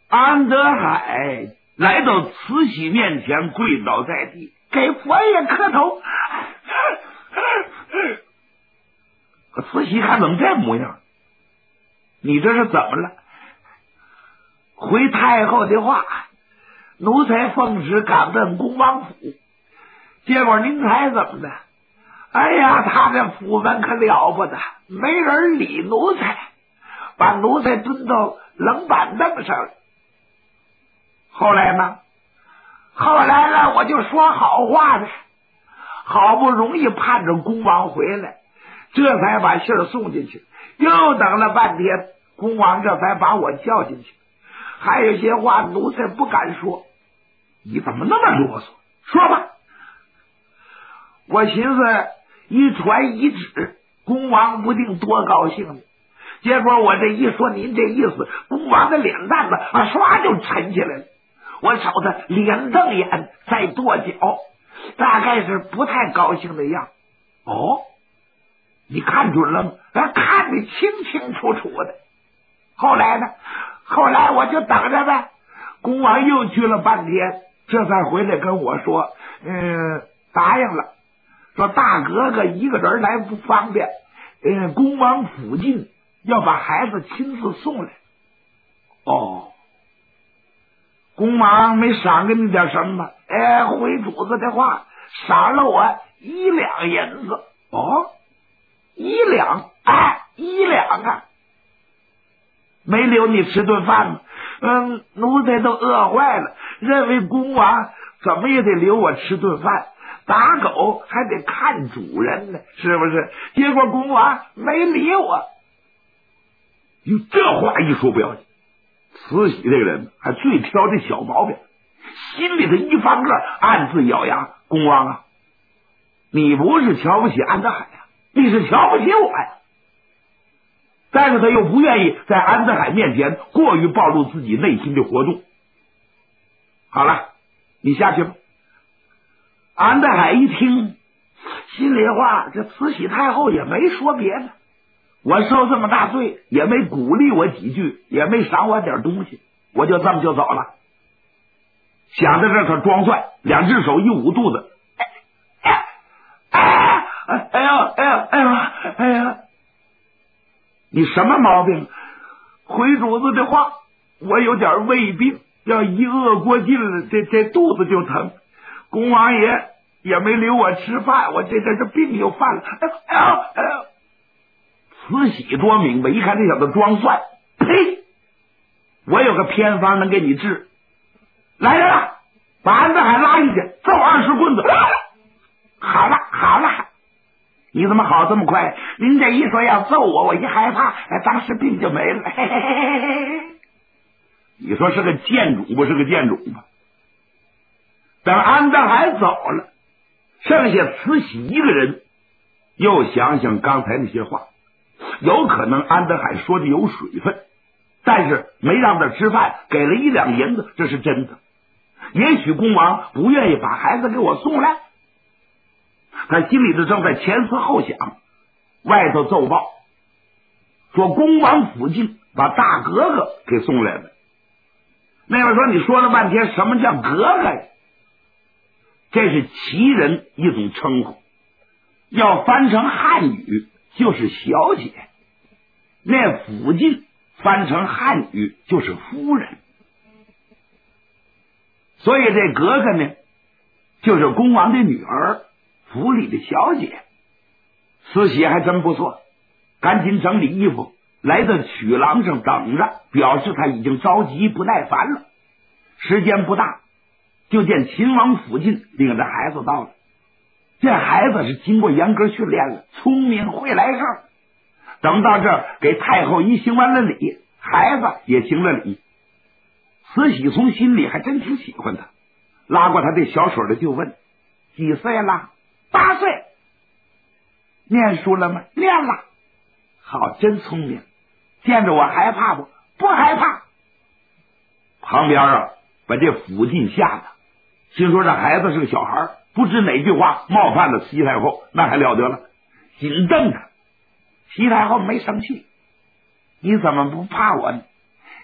安德海来到慈禧面前，跪倒在地，给佛爷磕头。慈禧看怎么这模样？你这是怎么了？回太后的话，奴才奉旨赶奔恭王府，结果您猜怎么的？哎呀，他这府门可了不得，没人理奴才，把奴才蹲到冷板凳上了。后来呢？后来呢，我就说好话呗，好不容易盼着恭王回来，这才把信儿送进去，又等了半天，恭王这才把我叫进去。还有些话奴才不敢说。你怎么那么啰嗦？说吧。我寻思一传一旨，恭王不定多高兴呢。结果我这一说您这意思，恭王的脸蛋子唰就沉起来了。我瞅他脸瞪眼，再跺脚，大概是不太高兴的样。哦，你看准了吗？看得清清楚楚的。后来呢？后来我就等着呗。恭王又去了半天，这才回来跟我说，答应了，说大哥哥一个人来不方便，恭王府近要把孩子亲自送来。哦，恭王没赏给你点什么？回主子的话，赏了我1两银子。哦，1两，1两啊！没留你吃顿饭吗？奴才都饿坏了，认为恭王怎么也得留我吃顿饭，打狗还得看主人呢，是不是？结果恭王没理我。你这话一说不要紧，慈禧这个人还最挑这小毛病，心里头一方个暗自咬牙。恭王啊，你不是瞧不起安德海呀，你是瞧不起我呀。但是他又不愿意在安德海面前过于暴露自己内心的活动。好了，你下去吧。安德海一听，心里话，这慈禧太后也没说别的，我受这么大罪，也没鼓励我几句，也没赏我点东西，我就这么就走了。想到这他装蒜，2只手一捂肚子，哎呀！你什么毛病？回主子的话，我有点胃病，要一饿过劲了，这肚子就疼。恭王爷也没留我吃饭，我这病就犯了。慈禧多明白，一看这小子装蒜，呸！我有个偏方能给你治。来人了，把安德海拉进去，揍20棍子。好了，你怎么好这么快？您这一说要揍我，我一害怕，当时病就没了。你说是个贱主不是个贱主吧？等安德海走了，剩下慈禧一个人，又想想刚才那些话，有可能安德海说的有水分，但是没让他吃饭，给了1两银子，这是真的。也许恭王不愿意把孩子给我送来，他心里头正在前思后想，外头奏报说恭王府近把大格格给送来了。那边说你说了半天什么叫格格呀？这是旗人一种称呼，要翻成汉语就是小姐，那府近翻成汉语就是夫人，所以这格格呢就是恭王的女儿，府里的小姐。慈禧还真不错，赶紧整理衣服，来到曲廊上等着，表示他已经着急不耐烦了。时间不大，就见秦王府近领着孩子到了。这孩子是经过严格训练了，聪明会来事儿。等到这儿，给太后一行完了礼，孩子也行了礼。慈禧从心里还真挺喜欢他，拉过他这小手的就问：几岁了？8岁。念书了吗？念了。好，真聪明。见着我害怕不？不害怕。旁边把这府近吓得，心说这孩子是个小孩，不知哪句话冒犯了西太后，那还了得了，紧瞪他。西太后没生气，你怎么不怕我呢？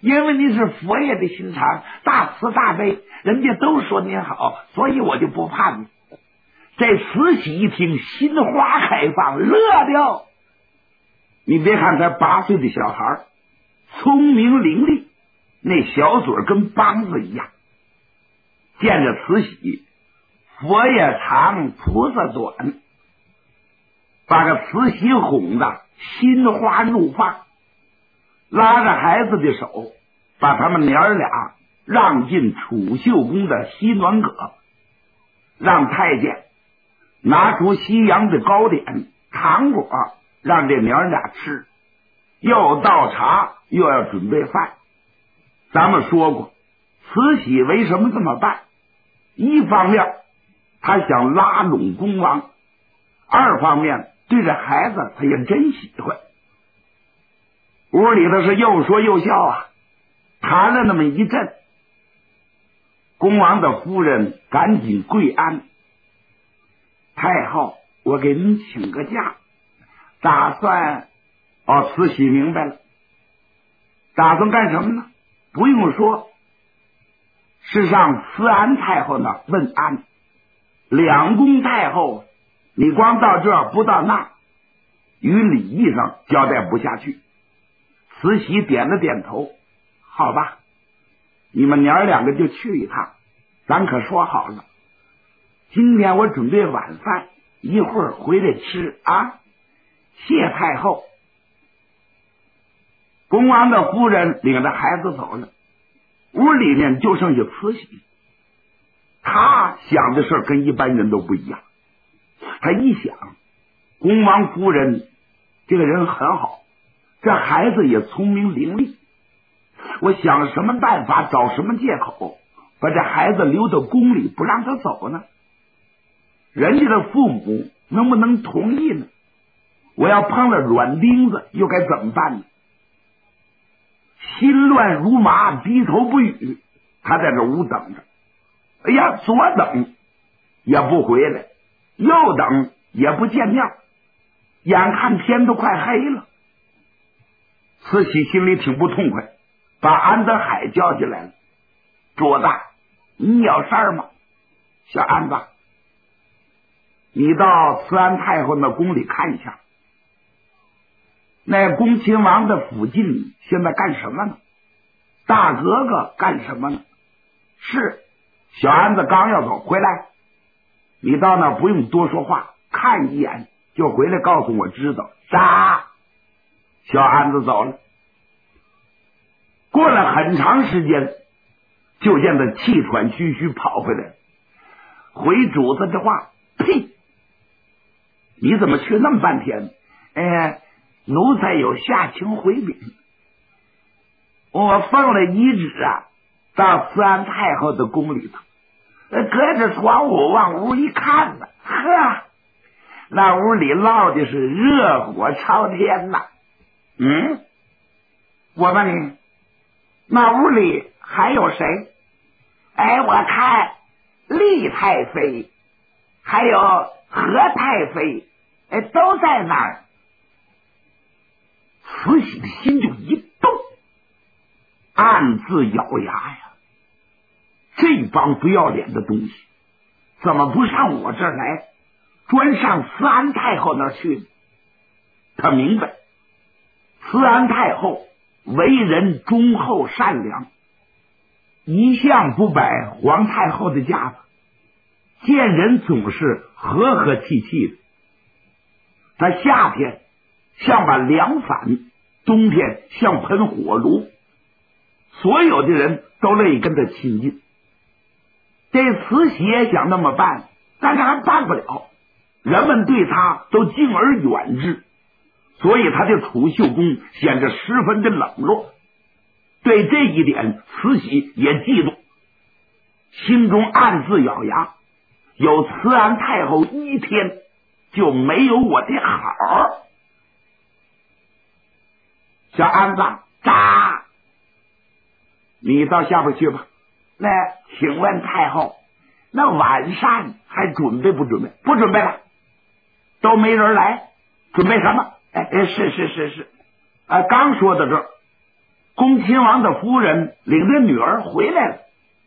因为你是佛爷的心肠，大慈大悲，人家都说您好，所以我就不怕你。这慈禧一听，心花开放，乐掉。你别看他8岁的小孩，聪明伶俐，那小嘴跟梆子一样。见着慈禧，佛爷长，菩萨短，把个慈禧哄的心花怒放，拉着孩子的手，把他们娘俩让进储秀宫的西暖阁，让太监拿出西洋的糕点糖果，让这娘俩吃，又倒茶，又要准备饭。咱们说过，慈禧为什么这么办？一方面他想拉拢恭王，二方面对这孩子他也真喜欢。屋里头是又说又笑啊，谈了那么一阵，恭王的夫人赶紧跪安：太后，我给您请个假，打算慈禧明白了，打算干什么呢？不用说，是上慈安太后那问安。两宫太后，你光到这儿不到那儿，于礼义上交代不下去。慈禧点了点头，好吧，你们娘两个就去一趟，咱可说好了，今天我准备晚饭，一会儿回来吃啊。谢太后。恭王的夫人领着孩子走了，屋里面就剩下慈禧。他想的事跟一般人都不一样。他一想，恭王夫人这个人很好，这孩子也聪明伶俐，我想什么办法，找什么借口，把这孩子留到宫里不让他走呢？人家的父母能不能同意呢？我要碰了软钉子又该怎么办呢？心乱如麻，低头不语。他在这屋等着，哎呀，左等也不回来，右等也不见面，眼看天都快黑了。慈禧心里挺不痛快，把安德海叫进来了：主子，你有事儿吗？小安子，你到慈安太后那宫里看一下，那恭亲王的府近现在干什么呢？大格格干什么呢？是。小安子刚要走，回来，你到那不用多说话，看一眼就回来告诉我知道。啥？小安子走了。过了很长时间，就见他气喘吁吁跑回来，回主子的话：呸！你怎么去那么半天？奴才有下情回禀，我奉了遗旨啊，到慈安太后的宫里头，隔着窗户往屋一看呢，呵，那屋里烙的是热火朝天呐。我问你，那屋里还有谁？我看厉太妃还有何太妃都在那儿。慈禧的心就一动，暗自咬牙呀，这帮不要脸的东西怎么不上我这儿来，专上慈安太后那儿去呢？他明白，慈安太后为人忠厚善良，一向不摆皇太后的架子，见人总是和和气气的。他夏天像把凉伞，冬天像喷火炉，所有的人都乐意跟他亲近。这慈禧也想那么办，但是还办不了，人们对他都敬而远之，所以他的储秀宫显得十分的冷落。对这一点，慈禧也嫉妒，心中暗自咬牙，有慈安太后一天，就没有我的好。小安子，喳，你到下边去吧。那请问太后，那晚膳还准备不准备？不准备了，都没人来，准备什么？是，刚说到这儿， 恭亲王的夫人领着女儿回来了。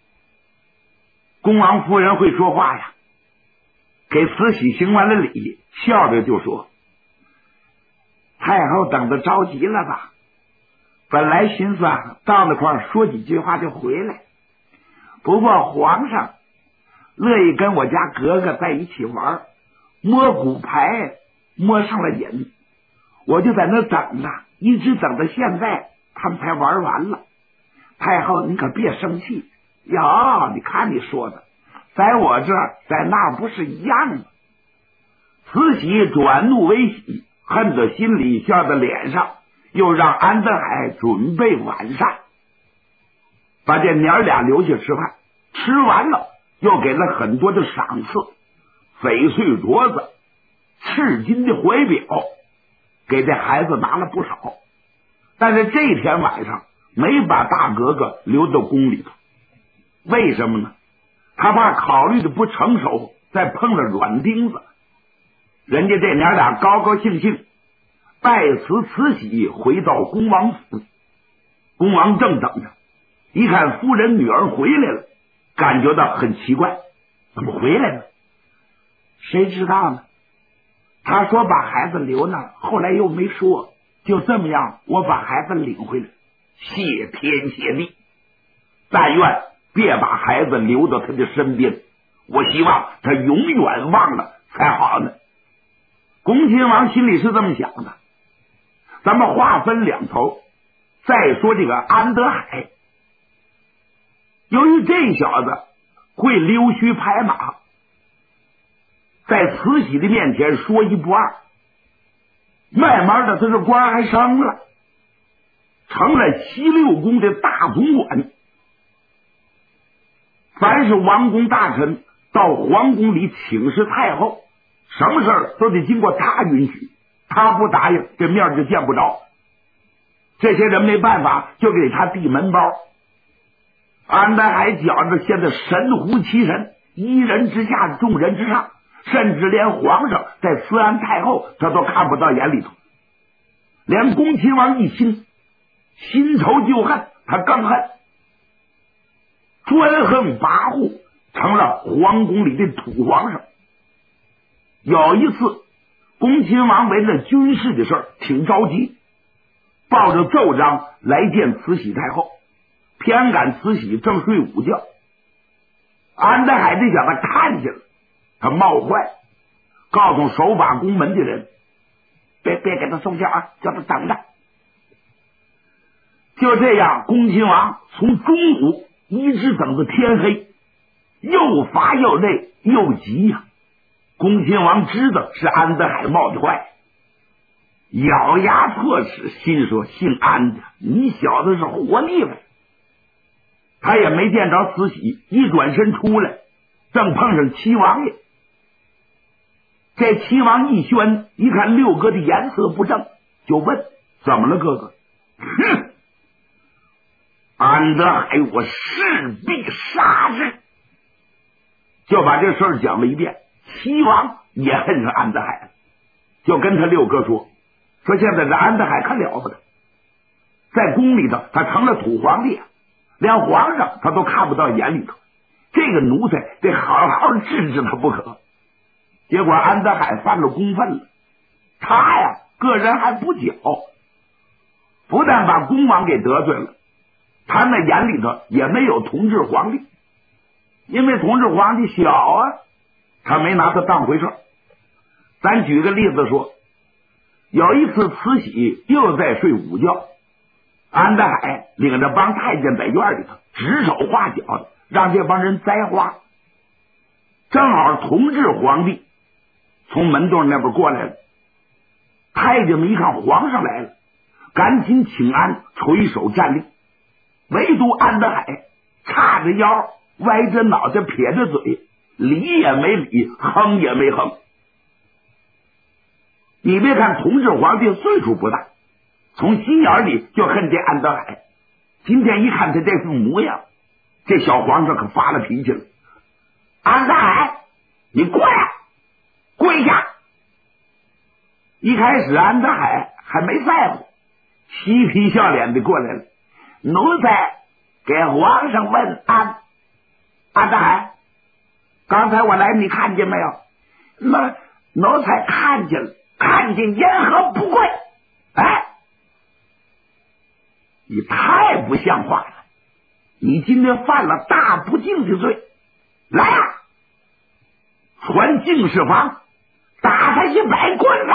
恭王夫人会说话呀，给慈禧行完了礼，笑着就说：“太后等得着急了吧？本来寻思到那块儿说几句话就回来，不过皇上乐意跟我家格格在一起玩，摸骨牌摸上了瘾，我就在那等着，一直等到现在，他们才玩完了。太后你可别生气哟，你看你说的，在我这儿在那儿不是一样吗？”慈禧转怒为喜，恨在心里，笑在脸上，又让安德海准备晚膳，把这娘俩留下吃饭。吃完了又给了很多的赏赐，翡翠镯子、赤金的怀表，给这孩子拿了不少。但是这天晚上没把大格格留到宫里头，为什么呢？他怕考虑的不成熟，再碰了软钉子。人家这娘俩高高兴兴拜辞慈禧，回到恭王府。恭王正等着，一看夫人女儿回来了，感觉到很奇怪，怎么回来了？谁知道呢？他说把孩子留那儿，后来又没说，就这么样，我把孩子领回来，谢天谢地，但愿别把孩子留到他的身边，我希望他永远忘了才好呢。恭亲王心里是这么想的。咱们话分两头，再说这个安德海，由于这小子会溜须拍马，在慈禧的面前说一不二，慢慢的他这官还升了，成了西六宫的大总管。凡是王公大臣到皇宫里请示太后，什么事儿都得经过他允许，他不答应，这面就见不着。这些人没办法，就给他递门包。安德海觉着现在神乎其神，一人之下，众人之上，甚至连皇上在慈安太后他都看不到眼里头。连恭亲王一心仇旧恨，他更恨，专横跋扈，成了皇宫里的土皇上。有一次，恭亲王为了军事的事儿挺着急，抱着奏章来见慈禧太后，偏赶慈禧正睡午觉。安德海这小子看见了，他冒坏，告诉守把宫门的人，别给他送信啊，叫他等着。就这样，恭亲王从中午一直等到天黑，又乏又累又急呀。恭亲王知道是安德海冒的坏，咬牙迫齿，心说姓安的，你小子是活腻歪。他也没见着慈禧，一转身出来，正碰上齐王爷。这齐王一宣，一看六哥的颜色不正，就问：怎么了哥哥？哼，安德海我势必杀之，就把这事儿讲了一遍。齐王也恨上安德海了，就跟他六哥说现在这安德海可了不得，在宫里头他成了土皇帝，连皇上他都看不到眼里头，这个奴才得好好治治他不可。结果安德海犯了公愤了，他呀个人还不小，不但把恭王给得罪了，他那眼里头也没有同治皇帝，因为同治皇帝小啊，他没拿他当回事。咱举个例子说，有一次慈禧又在睡午觉，安德海领着帮太监在院里头指手画脚的，让这帮人栽花。正好同治皇帝从门洞那边过来了，太监们一看皇上来了，赶紧请安，垂手站立。唯独安德海叉着腰，歪着脑袋，撇着嘴，理也没理，哼也没哼。你别看同治皇帝岁数不大，从心眼里就恨这安德海。今天一看他这副模样，这小皇上可发了脾气了。安德海，你过来，跪下！一开始安德海还没在乎，嬉皮笑脸的过来了， 奴才给皇上问安。安德海，刚才我来你看见没有？奴才看见了，看见言何不贵。哎，你太不像话了，你今天犯了大不敬的罪。来啊，传进士房，打他100棍子。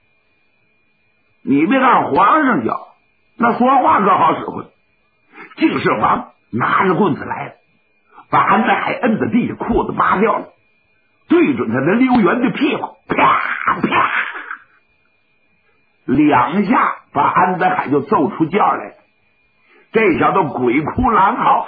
你别让皇上教，那说话可好使唤。进士房拿着棍子来了，把安德海摁在地下，裤子扒掉了，对准他那溜圆的屁股，啪啪2下，把安德海就揍出叫来了。这小子鬼哭狼嚎，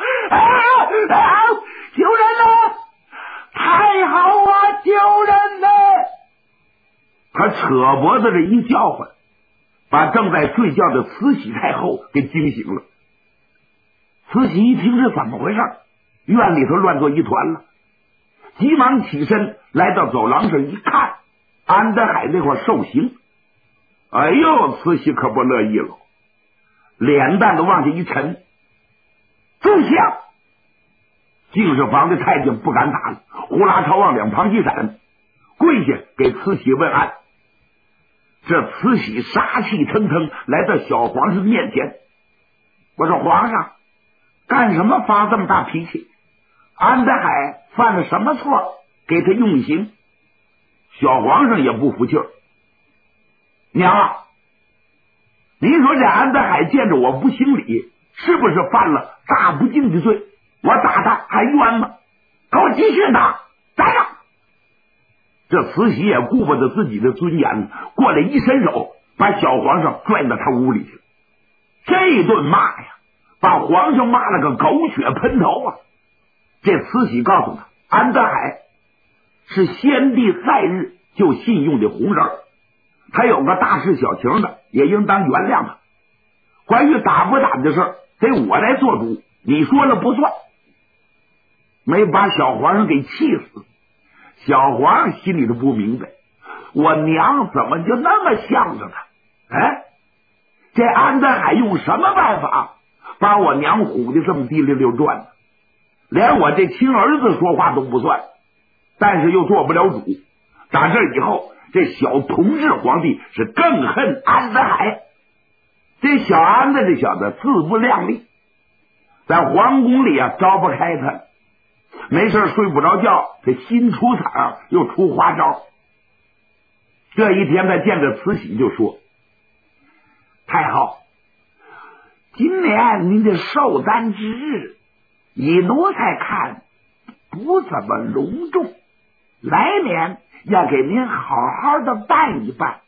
救人呐！太好啊，救人呐！他扯脖子这一叫唤，把正在睡觉的慈禧太后给惊醒了。慈禧一听是怎么回事，院里头乱作一团了，急忙起身来到走廊上一看，安德海那块受刑。哎呦，慈禧可不乐意了，脸蛋都往下一沉。住下！进士房的太监不敢打了，呼啦朝往两旁一闪，跪下给慈禧问安。这慈禧杀气腾腾来到小皇上面前，我说皇上干什么发这么大脾气？安德海犯了什么错？给他用刑。小皇上也不服气儿，娘啊，您说这安德海见着我不行礼，是不是犯了大不敬的罪？我打他还冤吗？给我继续打，打上！这慈禧也顾不得自己的尊严，过来一伸手，把小皇上拽到他屋里去了。这顿骂呀，把皇上骂了个狗血喷头啊！这慈禧告诉他，安德海是先帝在日就信用的红人，他有个大事小情的，也应当原谅他。关于打不打的事，得我来做主，你说了不算。没把小皇上给气死。小皇上心里都不明白，我娘怎么就那么向着他？哎，这安德海用什么办法把我娘唬得这么滴溜溜转呢？连我这亲儿子说话都不算，但是又做不了主。打这以后，这小同治皇帝是更恨安德海。这小安德这小子自不量力，在皇宫里啊招不开他，没事睡不着觉，这新出场又出花招。这一天他见着慈禧就说，太后，今年您的寿诞之日以奴才看不怎么隆重，来年要给您好好的办一办。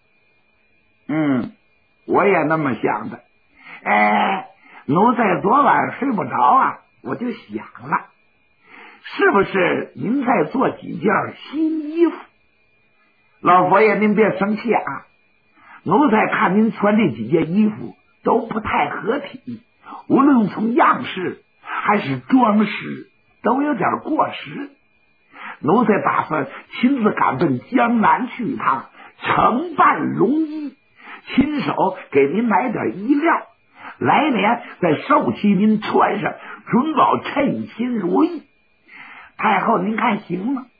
我也那么想的。奴才昨晚睡不着啊，我就想了，是不是您再做几件新衣服？老佛爷您别生气啊，奴才看您穿这几件衣服都不太合体，无论从样式还是装饰都有点过时。奴才打算亲自赶奔江南去一趟，承办龙衣，亲手给您买点衣料，来年再授期您穿上，准保称心如意。太后您看行吗？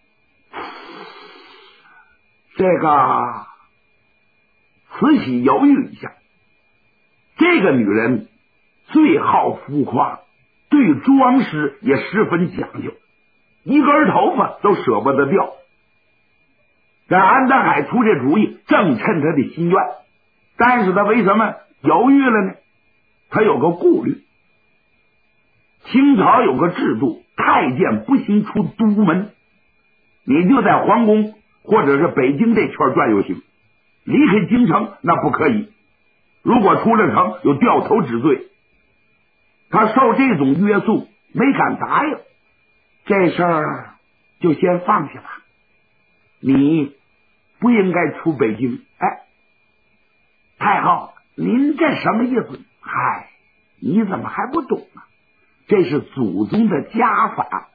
这个慈禧犹豫一下，这个女人最好浮夸，对装饰也十分讲究，一根头发都舍不得掉。但安德海出这主意正趁他的心愿，但是他为什么犹豫了呢？他有个顾虑。清朝有个制度，太监不行出都门，你就在皇宫或者是北京这圈转就行，离开京城那不可以。如果出了城有掉头之罪。他受这种约束，没敢答应。这事儿就先放下吧，你不应该出北京。太后，您这什么意思？嗨，你怎么还不懂呢？这是祖宗的家法。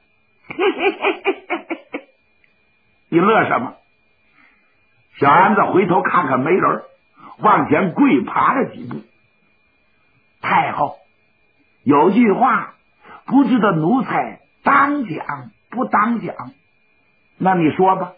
你乐什么？小安子回头看看没人，往前跪爬了几步。太后， 有句话，不知道奴才当讲不当讲。那你说吧，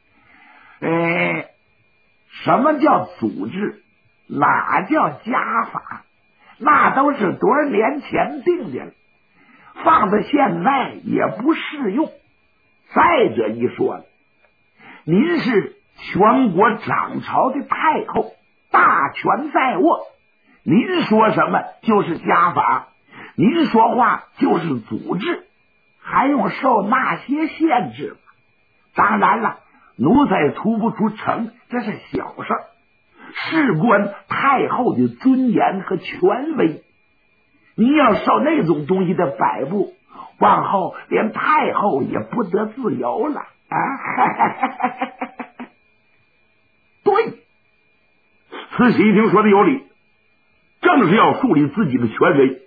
什么叫组织？哪叫家法？那都是多少年前定的了，放在现在也不适用。再者一说了，您是全国掌朝的太后，大权在握，您说什么就是家法，您说话就是组织，还用受那些限制吗？当然了，奴才出不出城这是小事儿，事关太后的尊严和权威。你要受那种东西的摆布，往后连太后也不得自由了啊！对，慈禧一听说的有理，正是要树立自己的权威。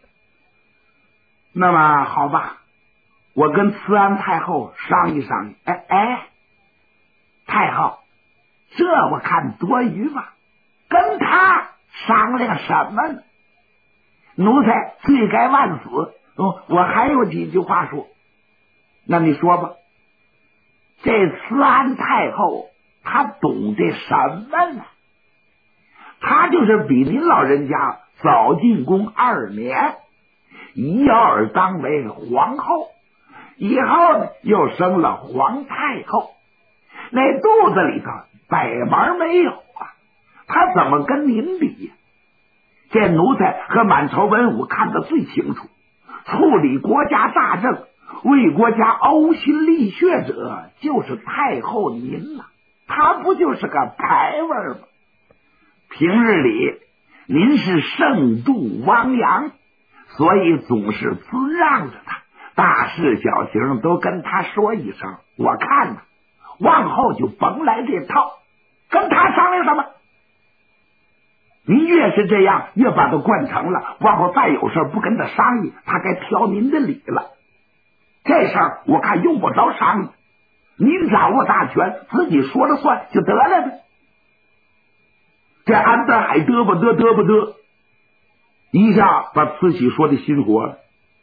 那么好吧，我跟慈安太后商议商议。太后，这我看多余吧，跟他商量什么呢？奴才罪该万死。我还有几句话说。那你说吧。这慈安太后她懂得什么呢？她就是比您老人家早进宫2年，一摇而当为皇后，以后呢又生了皇太后，那肚子里头百忙没有啊，她怎么跟您比呀？这奴才和满朝文武看得最清楚，处理国家大政，为国家呕心沥血者就是太后您了，她不就是个牌位吗？平日里您是盛度汪洋，所以总是尊让着他，大事小情都跟他说一声。我看呢，往后就甭来这套，跟他商量什么？您越是这样，越把他惯成了，往后再有事不跟他商议，他该挑您的理了。这事儿我看用不着商议，您掌握大权，自己说了算就得了呗。这安德海嘚不嘚，一下把慈禧说的心活了。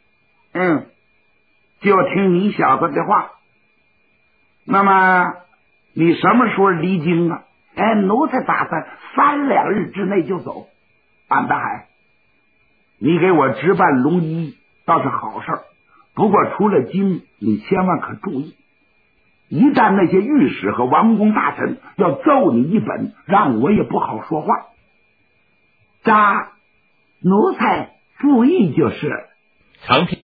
就听你小子的话。那么你什么时候离京啊？奴才打算3、2日之内就走。安德海，你给我值办龙衣倒是好事儿，不过出了京你千万可注意，一旦那些御史和王公大臣要揍你一本，让我也不好说话。奴才注意就是。 长篇